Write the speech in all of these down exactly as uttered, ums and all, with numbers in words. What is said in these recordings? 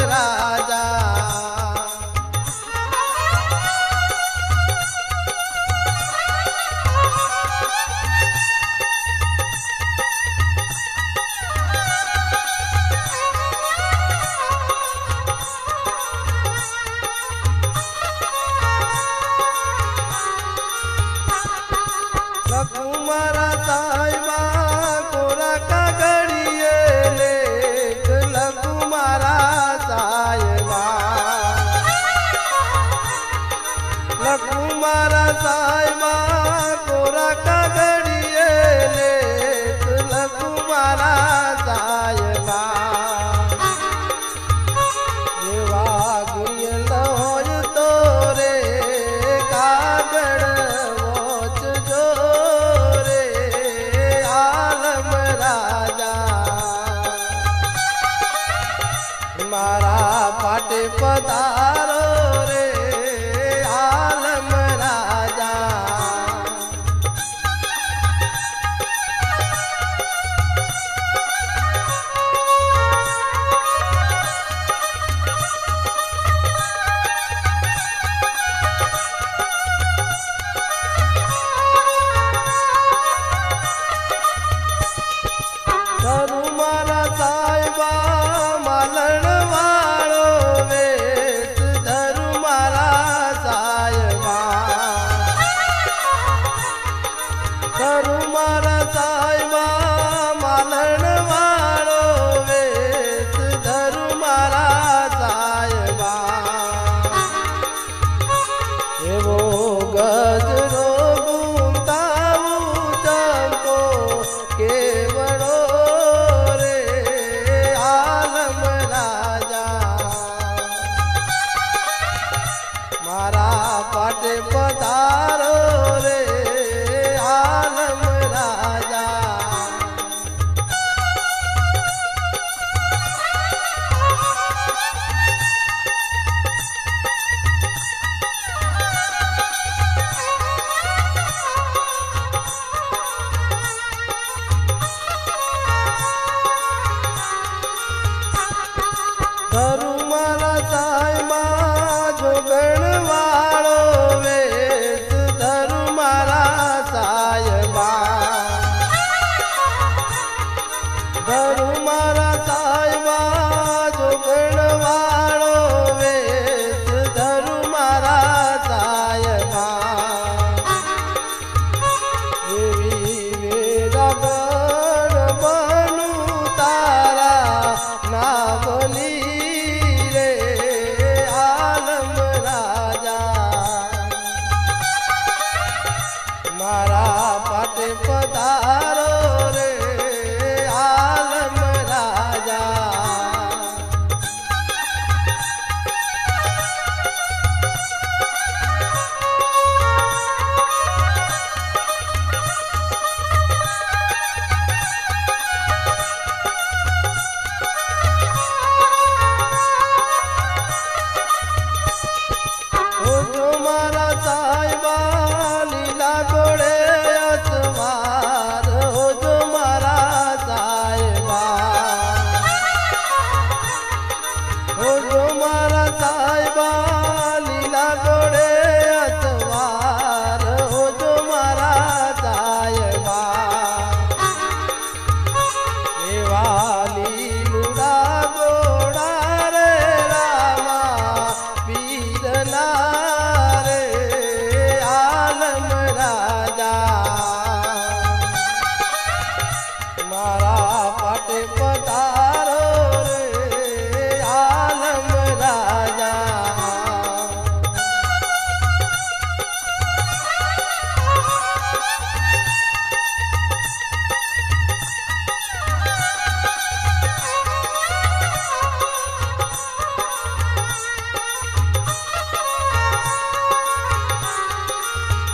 राजा। लकुमारा साहिबा कोरा का गड़िए लेख लकुमारा साहिबा। लकुमारा साहिबा कोरा का गड़िए लेख लकुमारा साहिबा। देवा गुरियल होय तोरे कागड़ वोच जो मारा पाटे पधारो रे आलम राजा। धरुमारा साहिबा मालण वालो वेश धरुमारा साहिबा। धरुमारा साहिबा मालण वालो वेश धरुमारा साहिबा। एवो गजरो गुंताऊ चंपो केवड़ो मारा पाटे पधारो रे आलम राजा। धरुमारा साहिबा जोगण वालो वेश धरुमारा साहिबा। धरुमारा साहिबा जोगण वालो वेश धरुमारा साहिबा। देवी मेरा गण बनू तारा ना बोली मारा पाटे पधारो रे आलम राजा। ओ जो मारा साहिबा लीला गोड़े असवार हो जो मारा साहिबा। हो जो मारा साहिबा लीला गोड़े असवार हो जो मारा साहिबा। देवाली लुड़ा गोड़ा रे रामा पीरना रे आलम राजा। मारा पाटे पधारो रे आलम राजा।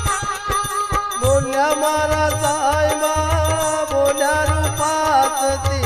बोलिया मारा साहिबा बोलिया रूपासती